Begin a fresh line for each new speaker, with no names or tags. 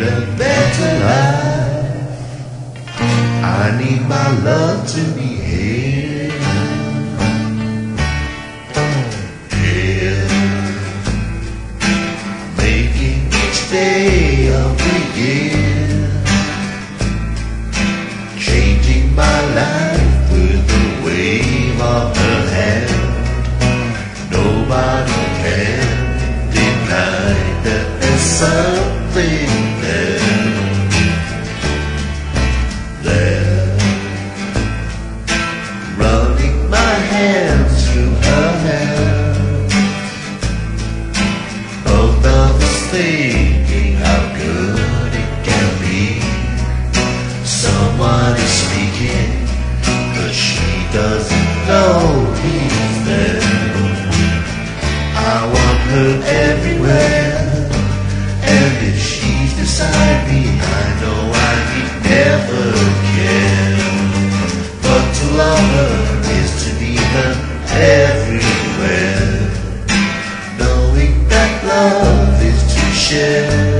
a better life. I need my love to be here. Here, making each day of the year, changing my life with the wave of her hand. Nobody can deny that there's something there. Running my hands through her hair, both of us thinking how good it can be. Someone is speaking, but she doesn't know he's there. I want her everywhere, and if she's beside me, I know I need never care. But to love her is to need her everywhere, knowing that love is to share.